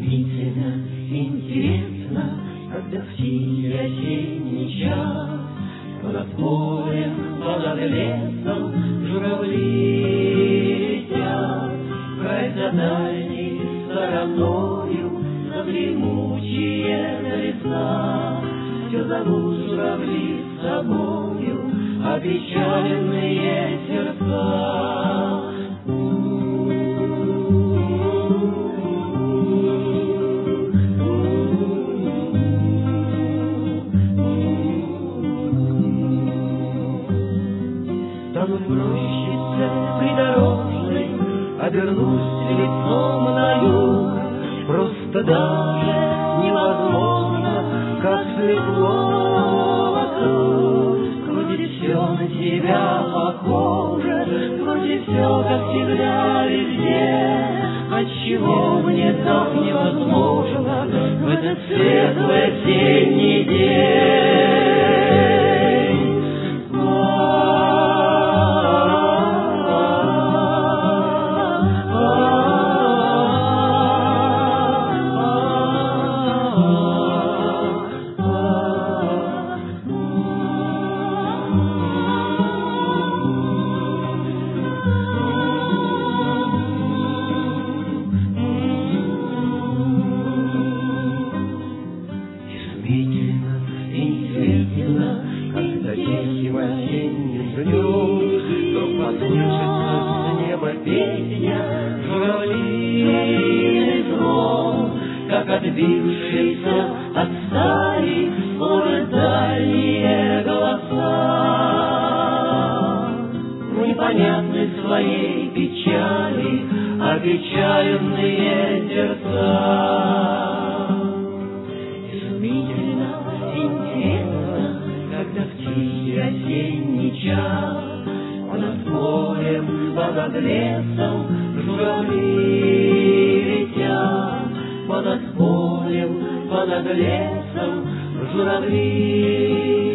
Изумительно, интересно, когда в тихий осенний час над полем, над лесом журавли летят, край за дальней стороною, за дремучие леса. Все зовут журавли с собою опечаленные сердца. Там в рощице придорожной обернусь лицом на юг, просто даже невозможно, как светло вокруг. Вроде все на тебя похоже, вроде все, как всегда, везде. Отчего мне так невозможно в этот светлый осенний день? Когда тихим осенним днем вдруг послышится с неба песня, журавлиный звон, как отбившиеся от стали уже дальние голоса. В непонятной своей печали опечаленные сердца. Изумительно, интересно, когда в тихий осенний час над полем, над лесом журавли летят. Над полем, над лесом журавли